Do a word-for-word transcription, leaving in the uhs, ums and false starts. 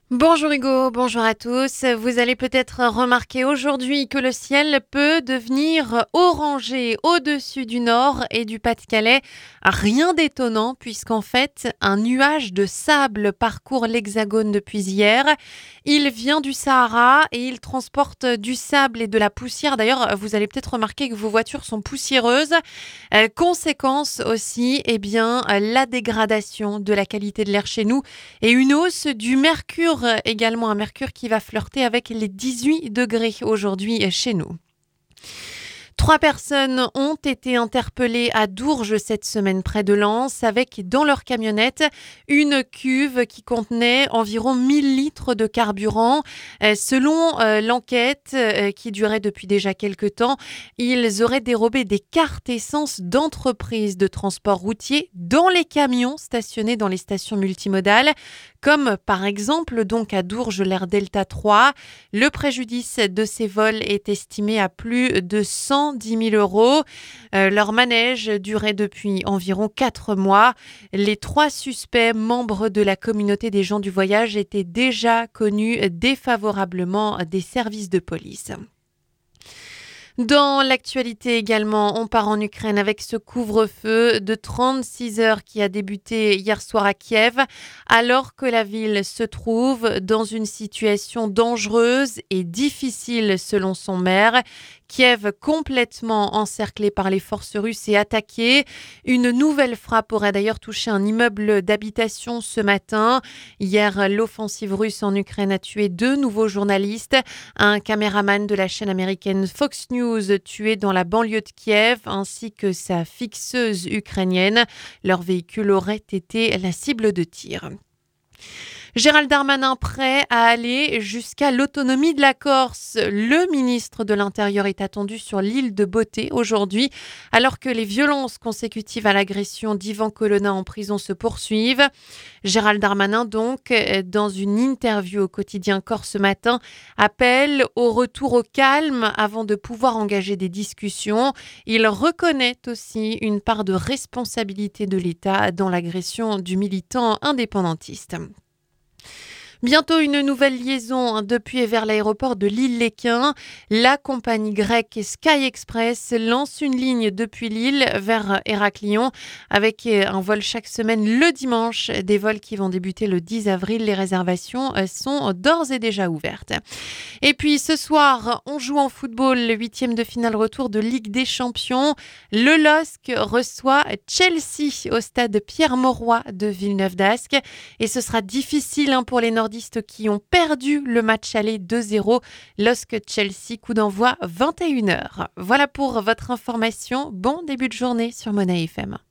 Bonjour Hugo, bonjour à tous. Vous allez peut-être remarquer aujourd'hui que le ciel peut devenir orangé au-dessus du Nord et du Pas-de-Calais. Rien d'étonnant puisqu'en fait, un nuage de sable parcourt l'Hexagone depuis hier. Il vient du Sahara et il transporte du sable et de la poussière. D'ailleurs, vous allez peut-être remarquer que vos voitures sont poussiéreuses. Euh, conséquence aussi, eh bien, la dégradation de la qualité de l'air chez nous et une hausse du mercure également, un mercure qui va flirter avec les dix-huit degrés aujourd'hui chez nous. Trois personnes ont été interpellées à Dourges cette semaine près de Lens avec dans leur camionnette une cuve qui contenait environ mille litres de carburant. Euh, selon euh, l'enquête euh, qui durait depuis déjà quelques temps, ils auraient dérobé des cartes essence d'entreprises de transport routier dans les camions stationnés dans les stations multimodales, comme par exemple donc à Dourges l'Air Delta trois. Le préjudice de ces vols est estimé à plus de cent dix mille euros. Euh, leur manège durait depuis environ quatre mois. Les trois suspects, membres de la communauté des gens du voyage, étaient déjà connus défavorablement des services de police. Dans l'actualité également, on part en Ukraine avec ce couvre-feu de trente-six heures qui a débuté hier soir à Kiev, alors que la ville se trouve dans une situation dangereuse et difficile selon son maire. Kiev complètement encerclée par les forces russes et attaquée. Une nouvelle frappe aurait d'ailleurs touché un immeuble d'habitation ce matin. Hier, l'offensive russe en Ukraine a tué deux nouveaux journalistes, un caméraman de la chaîne américaine Fox News tué dans la banlieue de Kiev, ainsi que sa fixeuse ukrainienne. Leur véhicule aurait été la cible de tir. Gérald Darmanin prêt à aller jusqu'à l'autonomie de la Corse. Le ministre de l'Intérieur est attendu sur l'île de Beauté aujourd'hui, alors que les violences consécutives à l'agression d'Yvan Colonna en prison se poursuivent. Gérald Darmanin, donc, dans une interview au quotidien Corse ce matin, appelle au retour au calme avant de pouvoir engager des discussions. Il reconnaît aussi une part de responsabilité de l'État dans l'agression du militant indépendantiste. Bientôt une nouvelle liaison depuis et vers l'aéroport de Lille-Léquin. La compagnie grecque Sky Express lance une ligne depuis Lille vers Héraclion avec un vol chaque semaine le dimanche. Des vols qui vont débuter le dix avril. Les réservations sont d'ores et déjà ouvertes. Et puis ce soir, on joue en football le huitième de finale retour de Ligue des Champions. Le L O S C reçoit Chelsea au stade Pierre-Mauroy de Villeneuve-d'Ascq. Et ce sera difficile hein, pour les Nordistes qui ont perdu le match aller deux zéro. L O S C-Chelsea, coup d'envoi vingt et une heures. Voilà pour votre information. Bon début de journée sur Mona F M.